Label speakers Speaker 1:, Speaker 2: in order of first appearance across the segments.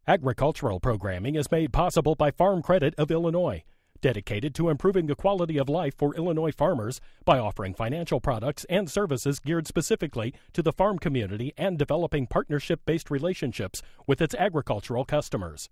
Speaker 1: Agricultural programming is made possible by Farm Credit of Illinois, dedicated to improving the quality of life for Illinois farmers by offering financial products and services geared specifically to the farm community and developing partnership-based relationships with its agricultural customers.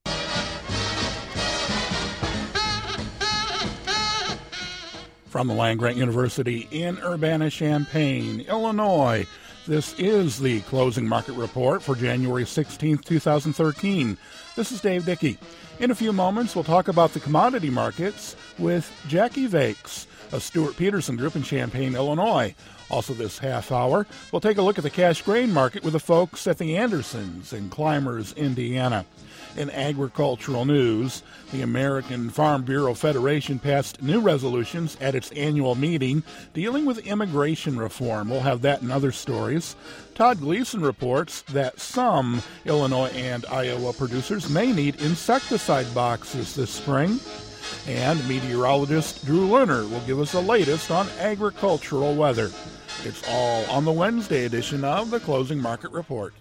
Speaker 2: From the land-grant University in Urbana-Champaign, Illinois, this is the Closing Market Report for January 16, 2013. This is Dave Dickey. In a few moments, we'll talk about the commodity markets with Jackie Vakes of Stewart Peterson Group in Champaign, Illinois. Also this half hour, we'll take a look at the cash grain market with the folks at the Andersons in Clymers, Indiana. In agricultural news, the American Farm Bureau Federation passed new resolutions at its annual meeting dealing with immigration reform. We'll have that and other stories. Todd Gleason reports that some Illinois and Iowa producers may need insecticide boxes this spring. And meteorologist Drew Lerner will give us the latest on agricultural weather. It's all on the Wednesday edition of the Closing Market Report.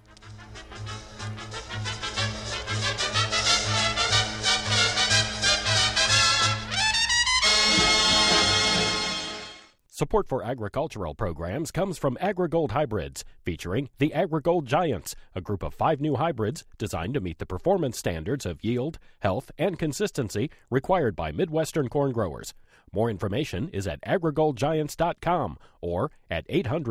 Speaker 1: Support for agricultural programs comes from AgriGold Hybrids, featuring the AgriGold Giants, a group of 5 new hybrids designed to meet the performance standards of yield, health, and consistency required by Midwestern corn growers. More information is at agrigoldgiants.com or at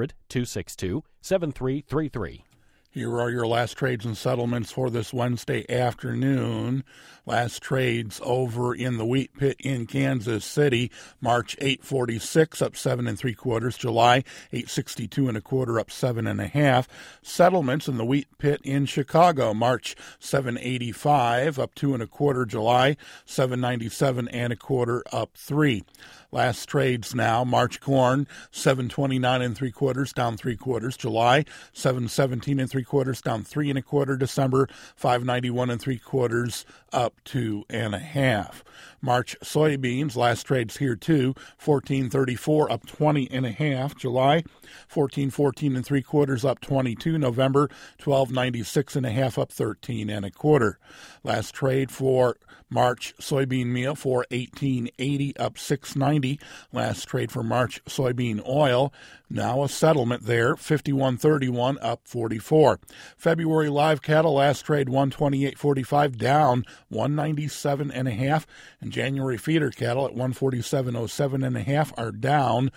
Speaker 1: 800-262-7333.
Speaker 2: Here are your last trades and settlements for this Wednesday afternoon. Last trades over in the wheat pit in Kansas City. March 846 up 7 3/4. July 862 1/4 up 7 1/2. Settlements in the wheat pit in Chicago. March 785 up 2 1/4. July 797 1/4 up 3. Last trades now. March corn 729 3/4 down 3/4. July 717 3/4 down 3 1/4. December 591 3/4 up 2 1/2. March soybeans, last trades here too, 1434 up 20 1/2. July 1414 3/4 up 22. November 1296 1/2 up 13 1/4. Last trade for March soybean meal for 1880 up 690. Last trade for March soybean oil, now a settlement there, 5131 up 44. February live cattle, last trade 128.45 down 197 1/2. And January feeder cattle at 147.07 1/2 are down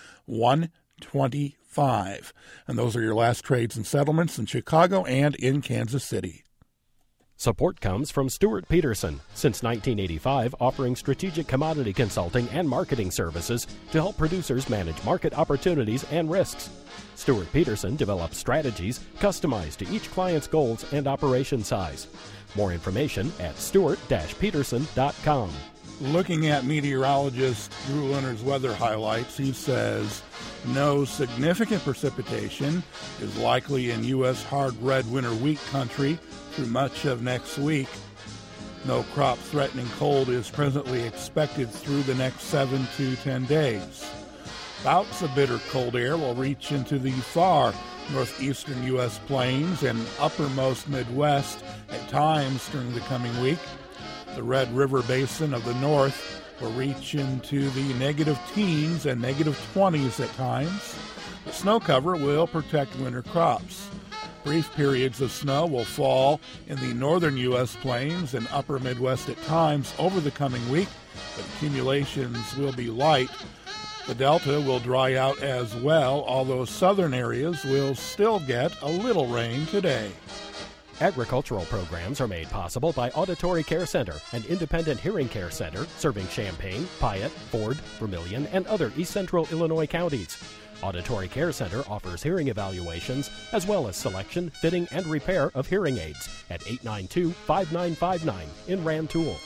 Speaker 2: 125. And those are your last trades and settlements in Chicago and in Kansas City.
Speaker 1: Support comes from Stewart Peterson, since 1985 offering strategic commodity consulting and marketing services to help producers manage market opportunities and risks. Stewart Peterson develops strategies customized to each client's goals and operation size. More information at stewart-peterson.com.
Speaker 2: Looking at meteorologist Drew Lerner's weather highlights, he says no significant precipitation is likely in U.S. hard red winter wheat country through much of next week. No crop-threatening cold is presently expected through the next 7 to 10 days. Bouts of bitter cold air will reach into the far northeastern U.S. plains and uppermost Midwest at times during the coming week. The Red River Basin of the north will reach into the negative teens and negative 20s at times. The snow cover will protect winter crops. Brief periods of snow will fall in the northern U.S. plains and upper Midwest at times over the coming week, but accumulations will be light. The Delta will dry out as well, although southern areas will still get a little rain today.
Speaker 1: Agricultural programs are made possible by Auditory Care Center, an independent hearing care center serving Champaign, Piatt, Ford, Vermilion, and other East Central Illinois counties. Auditory Care Center offers hearing evaluations as well as selection, fitting, and repair of hearing aids at 892-5959 in Rantoul.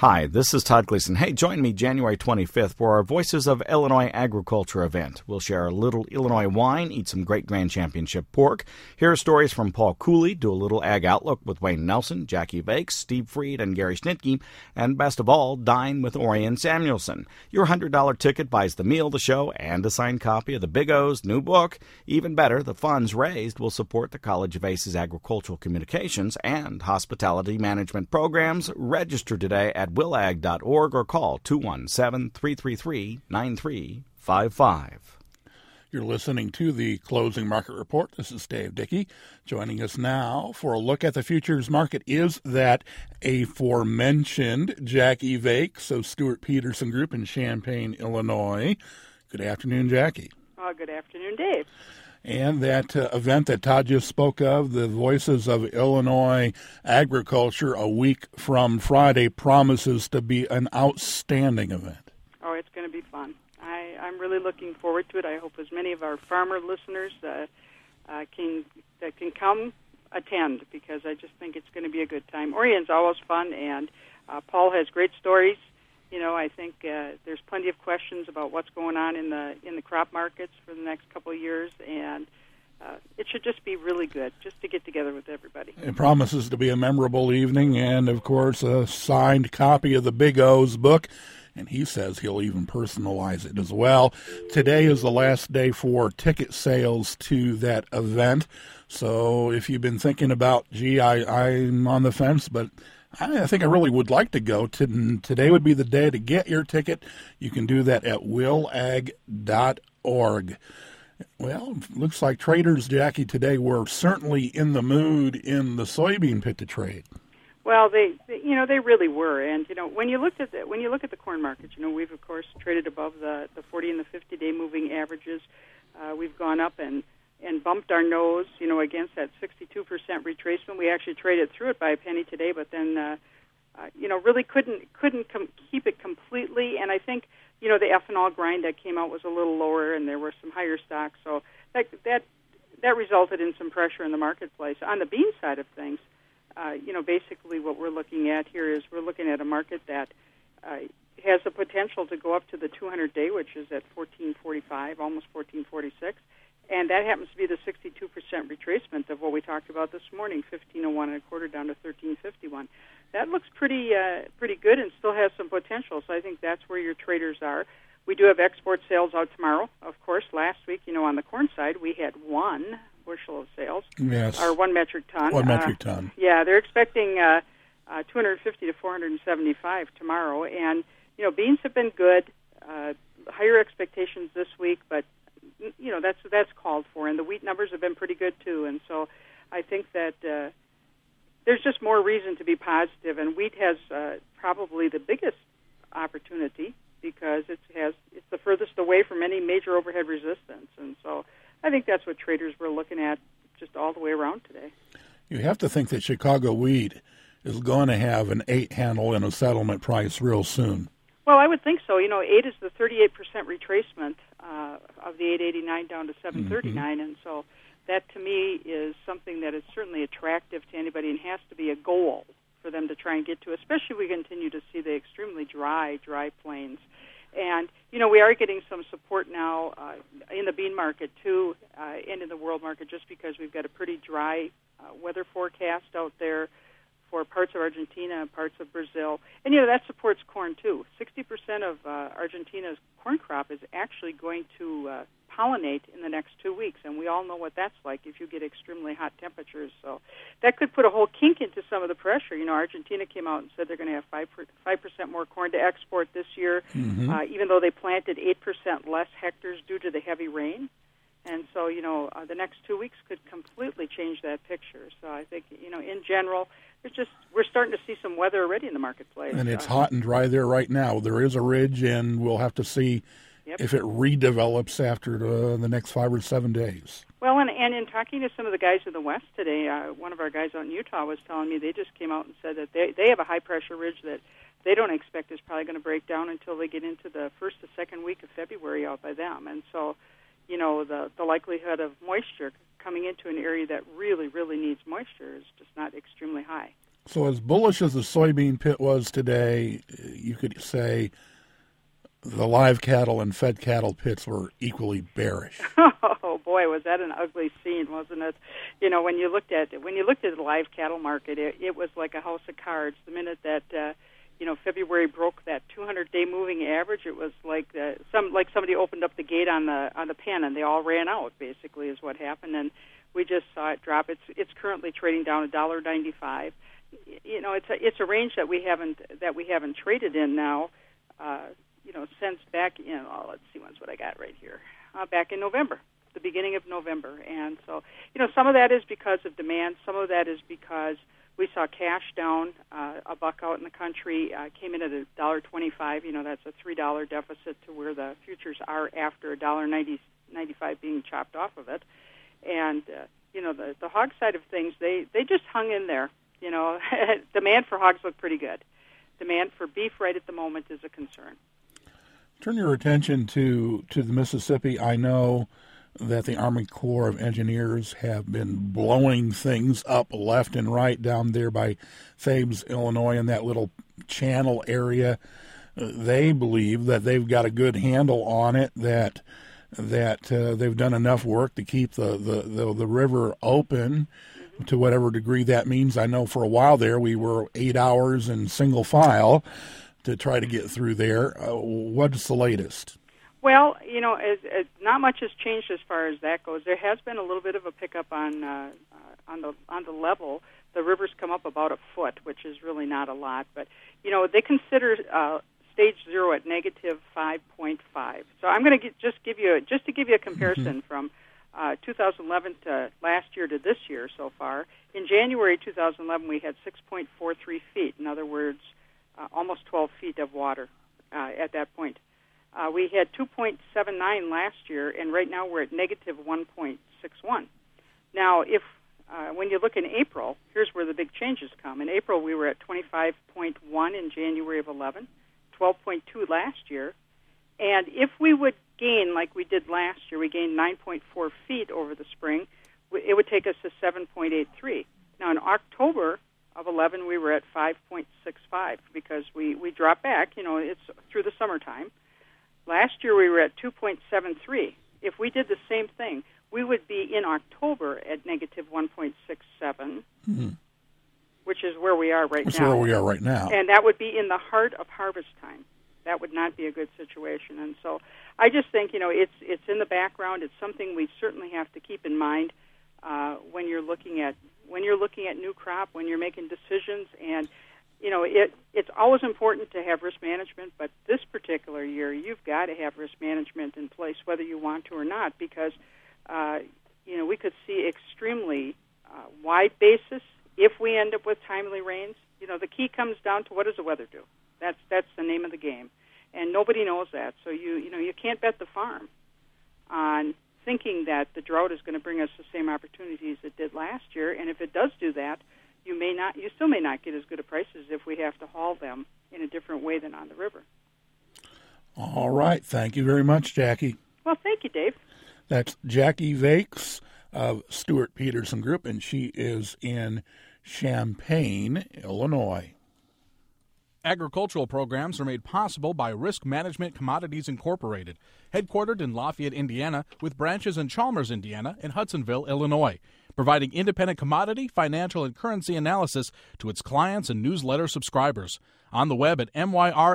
Speaker 3: Hi, this is Todd Gleason. Hey, join me January 25th for our Voices of Illinois Agriculture event. We'll share a little Illinois wine, eat some great Grand Championship pork, hear stories from Paul Cooley, do a little ag outlook with Wayne Nelson, Jackie Bakes, Steve Freed, and Gary Schnitke, and best of all, dine with Orion Samuelson. Your $100 ticket buys the meal, the show, and a signed copy of the Big O's new book. Even better, the funds raised will support the College of ACES Agricultural Communications and Hospitality Management programs. Register today at willag.org or call 217-333-9355.
Speaker 2: You're listening to the Closing Market Report. This is Dave Dickey. Joining us now for a look at the futures market is that aforementioned Jackie Vakes of Stewart Peterson Group in Champaign, Illinois. Good afternoon, Jackie.
Speaker 4: Good afternoon, Dave.
Speaker 2: And that event that Todd just spoke of, the Voices of Illinois Agriculture, a week from Friday, promises to be an outstanding event.
Speaker 4: Oh, it's going to be fun. I'm really looking forward to it. I hope as many of our farmer listeners can come attend, because I just think it's going to be a good time. Orion's always fun, and Paul has great stories. You know, I think there's plenty of questions about what's going on in the crop markets for the next couple of years, and it should just be really good just to get together with everybody.
Speaker 2: It promises to be a memorable evening, and, of course, a signed copy of the Big O's book, and he says he'll even personalize it as well. Today is the last day for ticket sales to that event, so if you've been thinking about, I'm on the fence, but I think I really would like to go. Today would be the day to get your ticket. You can do that at willag.org. Well, looks like traders, Jackie, today were certainly in the mood in the soybean pit to trade.
Speaker 4: Well, they really were, and when you look at the corn markets, we've of course traded above the 40 and the 50-day moving averages. We've gone up and bumped our nose, against that 62% retracement. We actually traded through it by a penny today, but then, really couldn't keep it completely. And I think, the ethanol grind that came out was a little lower, and there were some higher stocks, so that resulted in some pressure in the marketplace. On the bean side of things, basically what we're looking at here is we're looking at a market that has the potential to go up to the 200-day, which is at 14.45, almost 14.46. And that happens to be the 62% retracement of what we talked about this morning, 15.01 and a quarter down to 13.51. That looks pretty good and still has some potential. So I think that's where your traders are. We do have export sales out tomorrow. Of course, last week, on the corn side, we had 1 bushel of sales.
Speaker 2: Yes.
Speaker 4: Or 1 metric ton.
Speaker 2: 1 metric ton.
Speaker 4: Yeah, they're expecting 250 to 475 tomorrow. And, beans have been good. Higher expectations this week, but that's called for, and the wheat numbers have been pretty good too. And so I think that there's just more reason to be positive, and wheat has probably the biggest opportunity because it's the furthest away from any major overhead resistance. And so I think that's what traders were looking at just all the way around today.
Speaker 2: You have to think that Chicago wheat is going to have an 8 handle in a settlement price real soon.
Speaker 4: Well, I would think so. 8 is the 38% retracement of the 889 down to 739, and so that to me is something that is certainly attractive to anybody and has to be a goal for them to try and get to, especially if we continue to see the extremely dry plains. And, we are getting some support now in the bean market, too, and in the world market, just because we've got a pretty dry weather forecast out there for parts of Argentina and parts of Brazil. And, that supports corn, too. 60% of Argentina's corn crop is actually going to pollinate in the next 2 weeks, and we all know what that's like if you get extremely hot temperatures. So that could put a whole kink into some of the pressure. Argentina came out and said they're going to have 5% more corn to export this year, even though they planted 8% less hectares due to the heavy rain. And so, the next 2 weeks could completely change that picture. So I think, in general, we're starting to see some weather already in the marketplace.
Speaker 2: And it's hot and dry there right now. There is a ridge, and we'll have to see if it redevelops after the next 5 or 7 days.
Speaker 4: Well, and in talking to some of the guys in the West today, one of our guys out in Utah was telling me they just came out and said that they have a high-pressure ridge that they don't expect is probably going to break down until they get into the first or second week of February out by them. And so, the likelihood of moisture coming into an area that really, really needs moisture is just not extremely high.
Speaker 2: So as bullish as the soybean pit was today, you could say the live cattle and fed cattle pits were equally bearish.
Speaker 4: Oh boy, was that an ugly scene, wasn't it? You know, when you looked at the live cattle market, it was like a house of cards. The minute that February broke that 200-day moving average, it was like somebody opened up the gate on the pen and they all ran out. Basically, is what happened, and we just saw it drop. It's currently trading down $1.95. You know, it's a range that we haven't traded in now. Since back in, let's see, when's what I got right here, back in November, the beginning of November. And so, some of that is because of demand. Some of that is because we saw cash down. A buck out in the country came in at $1.25. That's a $3 deficit to where the futures are after $1.95 being chopped off of it. And, the hog side of things, they just hung in there. Demand for hogs look pretty good. Demand for beef right at the moment is a concern.
Speaker 2: Turn your attention to the Mississippi. I know that the Army Corps of Engineers have been blowing things up left and right down there by Thebes, Illinois, in that little channel area. They believe that they've got a good handle on it, that they've done enough work to keep the river open to whatever degree that means. I know for a while there we were 8 hours in single file to try to get through there. What's the latest?
Speaker 4: Well, not much has changed as far as that goes. There has been a little bit of a pickup on the level. The river's come up about a foot, which is really not a lot. But they consider stage 0 at negative 5.5. So I'm going to just to give you a comparison from 2011 to last year to this year so far. In January 2011, we had 6.43 feet. In other words, almost 12 feet of water at that point. We had 2.79 last year, and right now we're at negative 1.61. Now, when you look in April, here's where the big changes come. In April, we were at 25.1 in January of 11, 12.2 last year, and if we would gain, like we did last year, we gained 9.4 feet over the spring, it would take us to 7.83. Now, in October of 11, we were at 5.65 because we dropped back. It's through the summertime. Last year, we were at 2.73. If we did the same thing, we would be in October at negative 1.67, which is where we are right now.
Speaker 2: That's where we are right now.
Speaker 4: And that would be in the heart of harvest time. That would not be a good situation. And so I just think, it's in the background. It's something we certainly have to keep in mind when you're looking at new crop, when you're making decisions. And, it's always important to have risk management, but this particular year, you've got to have risk management in place whether you want to or not, because, we could see extremely wide basis if we end up with timely rains. The key comes down to what does the weather do? That's the name of the game, and nobody knows that. So you can't bet the farm on thinking that the drought is going to bring us the same opportunities it did last year. And if it does do that, you still may not get as good a prices if we have to haul them in a different way than on the river.
Speaker 2: All right, thank you very much, Jackie.
Speaker 4: Well, thank you, Dave.
Speaker 2: That's Jackie Vakes of Stewart Peterson Group, and she is in Champaign, Illinois.
Speaker 5: Agricultural programs are made possible by Risk Management Commodities Incorporated, headquartered in Lafayette, Indiana, with branches in Chalmers, Indiana, and Hudsonville, Illinois, providing independent commodity, financial, and currency analysis to its clients and newsletter subscribers. On the web at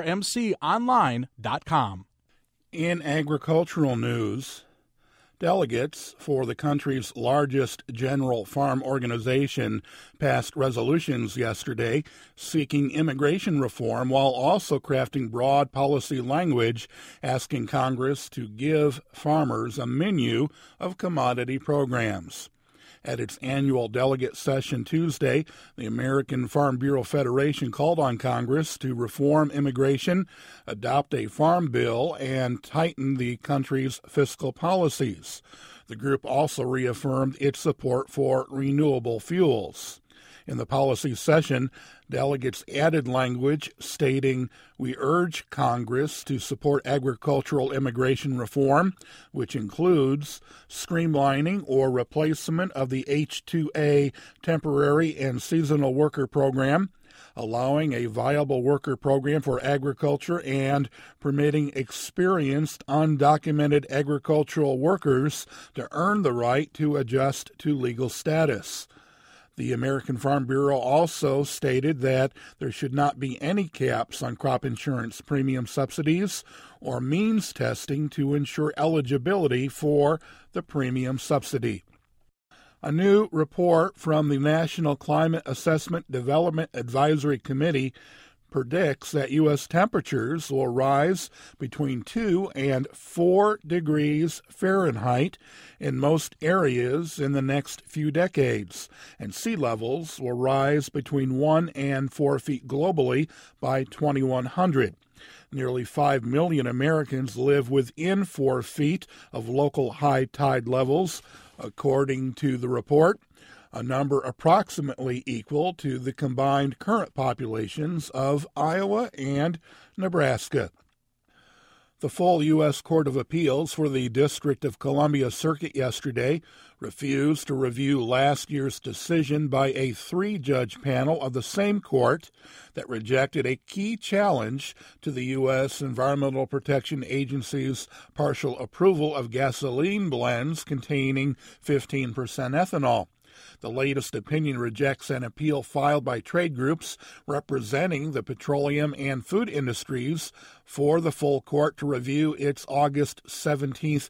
Speaker 5: myrmconline.com.
Speaker 2: In agricultural news, delegates for the country's largest general farm organization passed resolutions yesterday seeking immigration reform while also crafting broad policy language asking Congress to give farmers a menu of commodity programs. At its annual delegate session Tuesday, the American Farm Bureau Federation called on Congress to reform immigration, adopt a farm bill, and tighten the country's fiscal policies. The group also reaffirmed its support for renewable fuels. In the policy session, delegates added language stating, "We urge Congress to support agricultural immigration reform, which includes streamlining or replacement of the H-2A temporary and seasonal worker program, allowing a viable worker program for agriculture, and permitting experienced undocumented agricultural workers to earn the right to adjust to legal status." The American Farm Bureau also stated that there should not be any caps on crop insurance premium subsidies or means testing to ensure eligibility for the premium subsidy. A new report from the National Climate Assessment Development Advisory Committee predicts that U.S. temperatures will rise between 2 and 4 degrees Fahrenheit in most areas in the next few decades, and sea levels will rise between 1 and 4 feet globally by 2100. Nearly 5 million Americans live within 4 feet of local high tide levels, according to the report, a number approximately equal to the combined current populations of Iowa and Nebraska. The full U.S. Court of Appeals for the District of Columbia Circuit yesterday refused to review last year's decision by a 3-judge panel of the same court that rejected a key challenge to the U.S. Environmental Protection Agency's partial approval of gasoline blends containing 15% ethanol. The latest opinion rejects an appeal filed by trade groups representing the petroleum and food industries for the full court to review its August 17,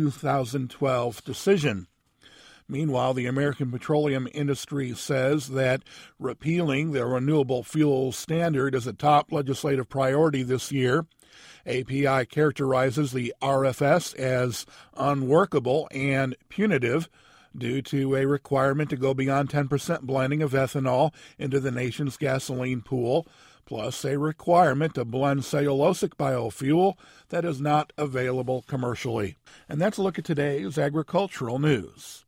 Speaker 2: 2012 decision. Meanwhile, the American petroleum industry says that repealing the renewable fuel standard is a top legislative priority this year. API characterizes the RFS as unworkable and punitive due to a requirement to go beyond 10% blending of ethanol into the nation's gasoline pool, plus a requirement to blend cellulosic biofuel that is not available commercially. And that's a look at today's agricultural news.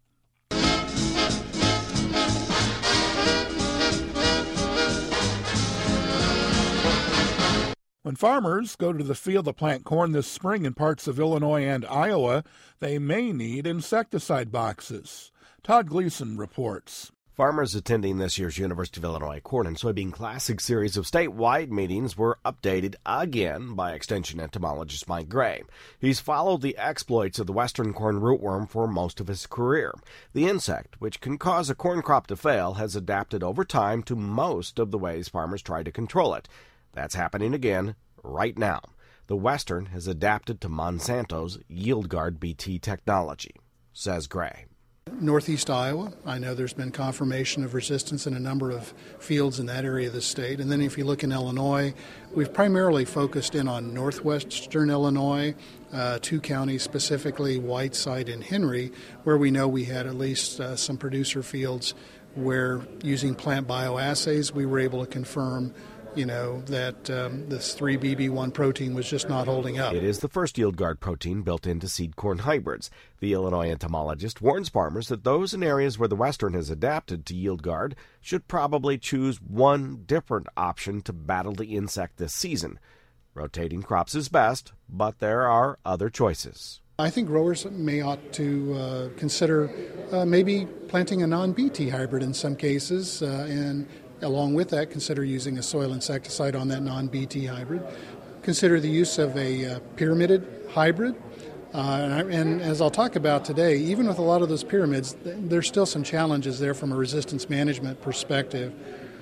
Speaker 2: When farmers go to the field to plant corn this spring in parts of Illinois and Iowa, they may need insecticide boxes. Todd Gleason reports.
Speaker 6: Farmers attending this year's University of Illinois Corn and Soybean Classic series of statewide meetings were updated again by Extension entomologist Mike Gray. He's followed the exploits of the western corn rootworm for most of his career. The insect, which can cause a corn crop to fail, has adapted over time to most of the ways farmers try to control it. That's happening again right now. The Western has adapted to Monsanto's YieldGuard BT technology, says Gray.
Speaker 7: Northeast Iowa, I know there's been confirmation of resistance in a number of fields in that area of the state. And then if you look in Illinois, we've primarily focused in on northwestern Illinois, 2 counties, specifically Whiteside and Henry, where we know we had at least some producer fields where using plant bioassays we were able to confirm that this 3BB1 protein was just not holding up.
Speaker 6: It is the first YieldGuard protein built into seed corn hybrids. The Illinois entomologist warns farmers that those in areas where the Western has adapted to YieldGuard should probably choose one different option to battle the insect this season. Rotating crops is best, but there are other choices.
Speaker 7: I think growers may ought to consider maybe planting a non-BT hybrid in some cases, and along with that, consider using a soil insecticide on that non-BT hybrid. Consider the use of a pyramided hybrid. And as I'll talk about today, even with a lot of those pyramids, there's still some challenges there from a resistance management perspective.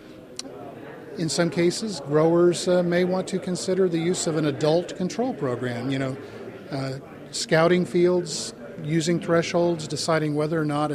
Speaker 7: In some cases, growers may want to consider the use of an adult control program, scouting fields, using thresholds, deciding whether or not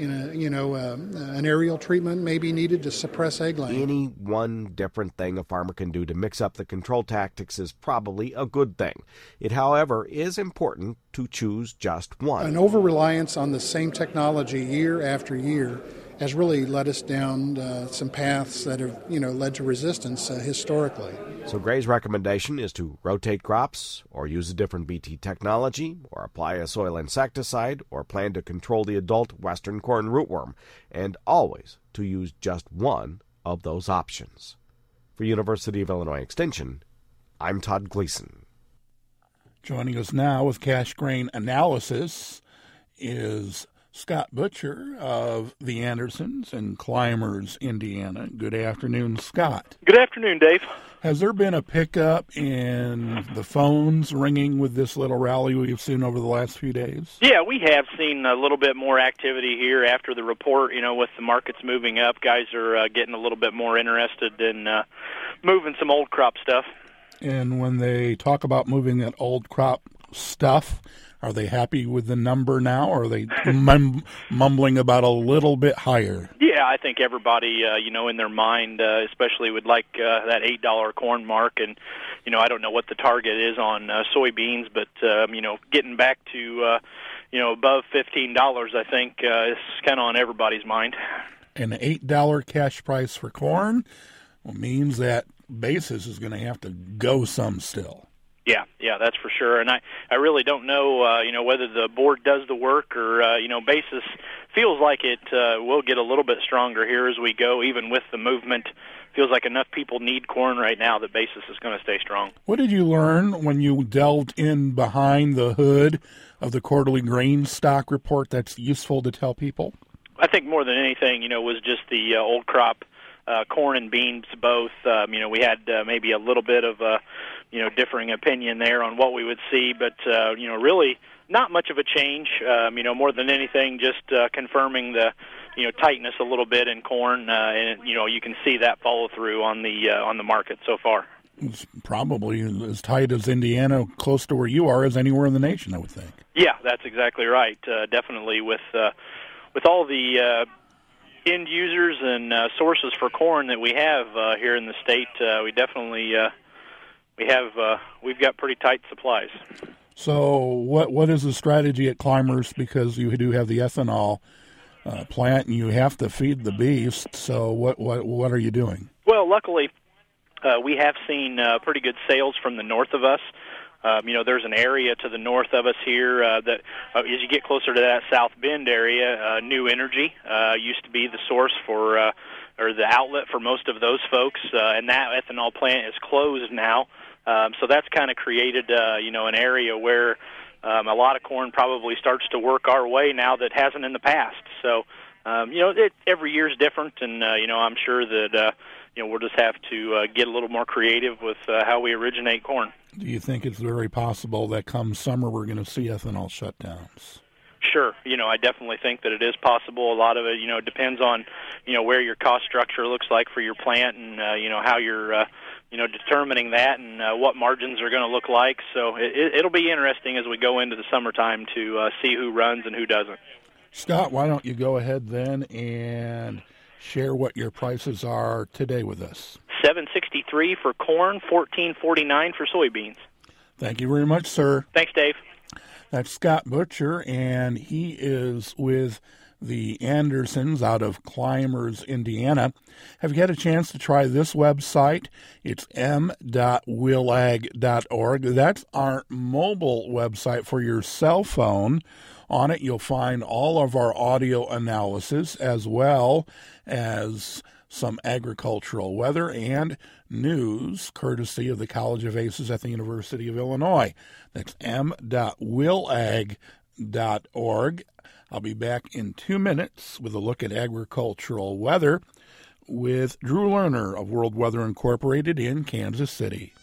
Speaker 7: an aerial treatment may be needed to suppress egg laying.
Speaker 6: Any one different thing a farmer can do to mix up the control tactics is probably a good thing. It, however, is important to choose just one.
Speaker 7: An over-reliance on the same technology year after year has really led us down some paths that have, led to resistance historically.
Speaker 6: So Gray's recommendation is to rotate crops, or use a different BT technology, or apply a soil insecticide, or plan to control the adult western corn rootworm, and always to use just one of those options. For University of Illinois Extension, I'm Todd Gleason.
Speaker 2: Joining us now with cash grain analysis is Scott Butcher of the Andersons in Clymers, Indiana. Good afternoon, Scott.
Speaker 8: Good afternoon, Dave.
Speaker 2: Has there been a pickup in the phones ringing with this little rally we've seen over the last few days?
Speaker 8: Yeah, we have seen a little bit more activity here after the report. With the markets moving up, guys are getting a little bit more interested in moving some old crop stuff.
Speaker 2: And when they talk about moving that old crop stuff, are they happy with the number now, or are they mumbling about a little bit higher?
Speaker 8: Yeah, I think everybody, in their mind, especially would like that $8 corn mark. And, I don't know what the target is on soybeans, but, getting back to, above $15, I think, is kind of on everybody's mind.
Speaker 2: An $8 cash price for corn means that basis is going to have to go some still.
Speaker 8: Yeah, that's for sure. And I really don't know, whether the board does the work or, basis feels like it will get a little bit stronger here as we go, even with the movement. Feels like enough people need corn right now that basis is going to stay strong.
Speaker 2: What did you learn when you delved in behind the hood of the quarterly grain stock report that's useful to tell people?
Speaker 8: I think more than anything, was just the old crop corn and beans both. We had maybe a little bit of differing opinion there on what we would see, but really not much of a change. More than anything, just confirming the tightness a little bit in corn, and you can see that follow through on the market so far.
Speaker 2: It's probably as tight as Indiana, close to where you are, as anywhere in the nation, I would think.
Speaker 8: Yeah, that's exactly right. Definitely with all the end users and sources for corn that we have here in the state, we definitely we've got pretty tight supplies.
Speaker 2: So what is the strategy at Clymers, because you do have the ethanol plant and you have to feed the beast? So what are you doing?
Speaker 8: Well, luckily we have seen pretty good sales from the north of us. There's an area to the north of us here that as you get closer to that South Bend area, New Energy used to be the source for or the outlet for most of those folks, and that ethanol plant is closed now. So that's kind of created, an area where a lot of corn probably starts to work our way now that hasn't in the past. So, every year is different, and, I'm sure that, we'll just have to get a little more creative with how we originate corn.
Speaker 2: Do you think it's very possible that come summer we're going to see ethanol shutdowns?
Speaker 8: Sure. I definitely think that it is possible. A lot of it, depends on, where your cost structure looks like for your plant and, how you're, determining that and what margins are going to look like. So it'll be interesting as we go into the summertime to see who runs and who doesn't.
Speaker 2: Scott, why don't you go ahead then and share what your prices are today with us?
Speaker 8: $7.63 for corn, $14.49 for soybeans.
Speaker 2: Thank you very much, sir.
Speaker 8: Thanks, Dave.
Speaker 2: That's Scott Butcher, and he is with the Andersons out of Clymers, Indiana. Have you had a chance to try this website? It's m.willag.org. That's our mobile website for your cell phone. On it, you'll find all of our audio analysis as well as some agricultural weather and news, courtesy of the College of Aces at the University of Illinois. That's m.willag.org. I'll be back in 2 minutes with a look at agricultural weather with Drew Lerner of World Weather Incorporated in Kansas City.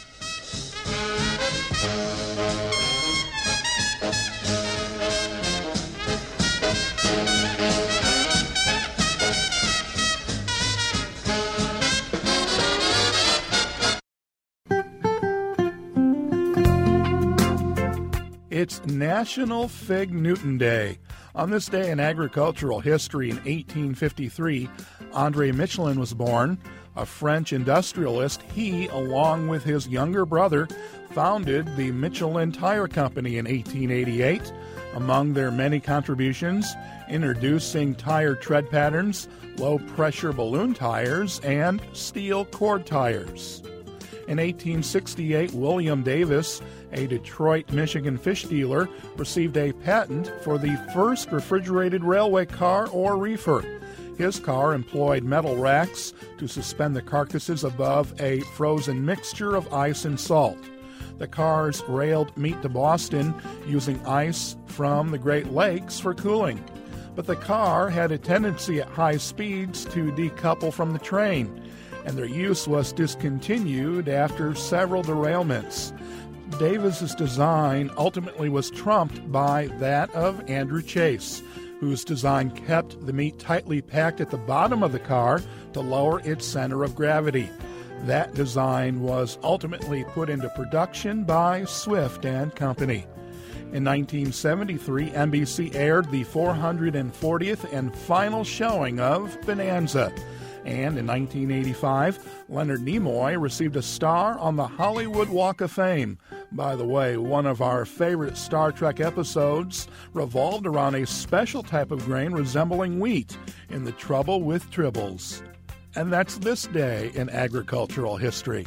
Speaker 2: It's National Fig Newton Day. On this day in agricultural history in 1853, André Michelin was born, a French industrialist. He, along with his younger brother, founded the Michelin Tire Company in 1888. Among their many contributions, introducing tire tread patterns, low-pressure balloon tires, and steel cord tires. In 1868, William Davis, a Detroit, Michigan fish dealer, received a patent for the first refrigerated railway car or reefer. His car employed metal racks to suspend the carcasses above a frozen mixture of ice and salt. The cars railed meat to Boston using ice from the Great Lakes for cooling. But the car had a tendency at high speeds to decouple from the train, and their use was discontinued after several derailments. Davis's design ultimately was trumped by that of Andrew Chase, whose design kept the meat tightly packed at the bottom of the car to lower its center of gravity. That design was ultimately put into production by Swift and Company. In 1973, NBC aired the 440th and final showing of Bonanza. And in 1985, Leonard Nimoy received a star on the Hollywood Walk of Fame. By the way, one of our favorite Star Trek episodes revolved around a special type of grain resembling wheat in The Trouble with Tribbles. And that's this day in agricultural history.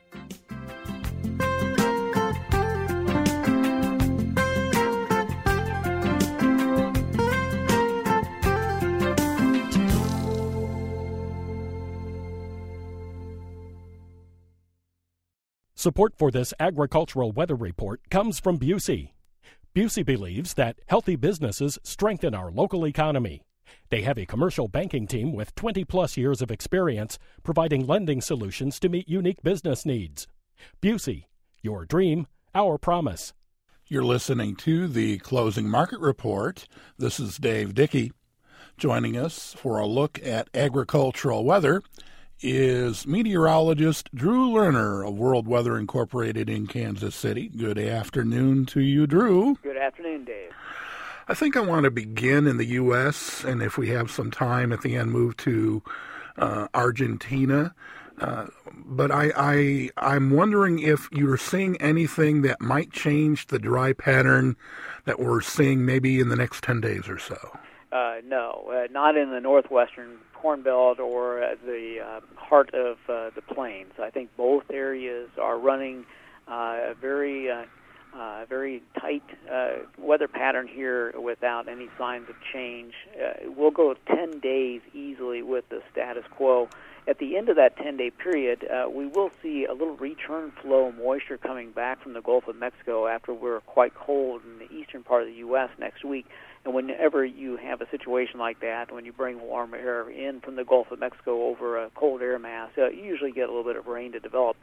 Speaker 1: Support for this agricultural weather report comes from Busey. Busey believes that healthy businesses strengthen our local economy. They have a commercial banking team with 20-plus years of experience providing lending solutions to meet unique business needs. Busey, your dream, our promise.
Speaker 2: You're listening to the Closing Market Report. This is Dave Dickey. Joining us for a look at agricultural weather is meteorologist Drew Lerner of World Weather Incorporated in Kansas City. Good afternoon to you, Drew.
Speaker 9: Good afternoon, Dave.
Speaker 2: I think I want to begin in the U.S., and if we have some time at the end, move to Argentina. But I'm wondering if you're seeing anything that might change the dry pattern that we're seeing maybe in the next 10 days or so.
Speaker 9: No, not in the northwestern Corn Belt or the heart of the plains. I think both areas are running very tight weather pattern here without any signs of change. We'll go 10 days easily with the status quo. At the end of that 10-day period, we will see a little return flow moisture coming back from the Gulf of Mexico after we're quite cold in the eastern part of the U.S. next week. And whenever you have a situation like that, when you bring warm air in from the Gulf of Mexico over a cold air mass, you usually get a little bit of rain to develop,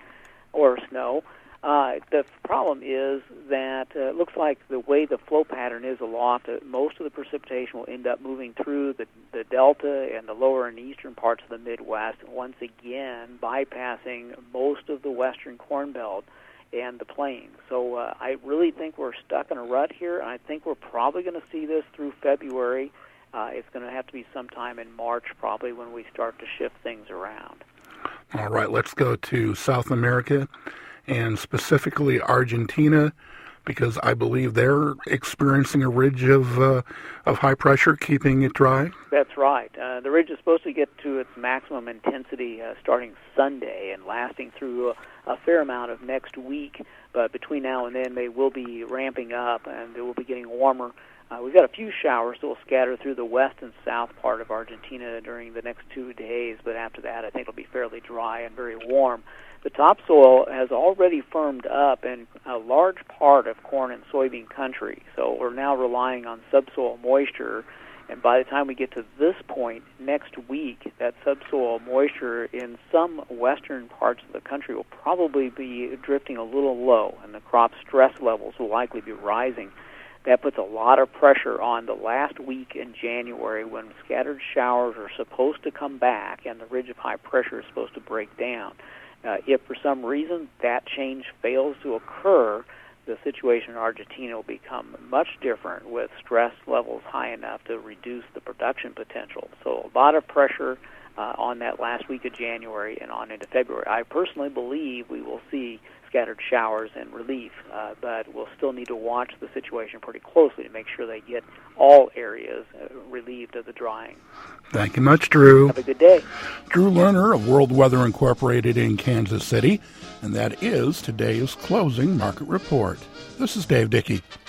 Speaker 9: or snow. The problem is that it looks like the way the flow pattern is aloft, most of the precipitation will end up moving through the delta and the lower and eastern parts of the Midwest, once again bypassing most of the western Corn Belt and the plains. So I really think we're stuck in a rut here, and I think we're probably going to see this through February. It's going to have to be sometime in March probably when we start to shift things around.
Speaker 2: All right, let's go to South America, and specifically Argentina, because I believe they're experiencing a ridge of high pressure, keeping it dry.
Speaker 9: That's right. The ridge is supposed to get to its maximum intensity starting Sunday and lasting through a fair amount of next week. But between now and then, they will be ramping up, and they will be getting warmer. We've got a few showers that will scatter through the west and south part of Argentina during the next 2 days, but after that, I think it'll be fairly dry and very warm. The topsoil has already firmed up in a large part of corn and soybean country, so we're now relying on subsoil moisture, and by the time we get to this point next week, that subsoil moisture in some western parts of the country will probably be drifting a little low, and the crop stress levels will likely be rising. That puts a lot of pressure on the last week in January when scattered showers are supposed to come back and the ridge of high pressure is supposed to break down. If for some reason that change fails to occur, the situation in Argentina will become much different with stress levels high enough to reduce the production potential. So a lot of pressure on that last week of January and on into February. I personally believe we will see scattered showers and relief, but we'll still need to watch the situation pretty closely to make sure they get all areas relieved of the drying.
Speaker 2: Thank you much, Drew.
Speaker 9: Have a good day.
Speaker 2: Drew Lerner of World Weather Incorporated in Kansas City, and that is today's closing market report. This is Dave Dickey.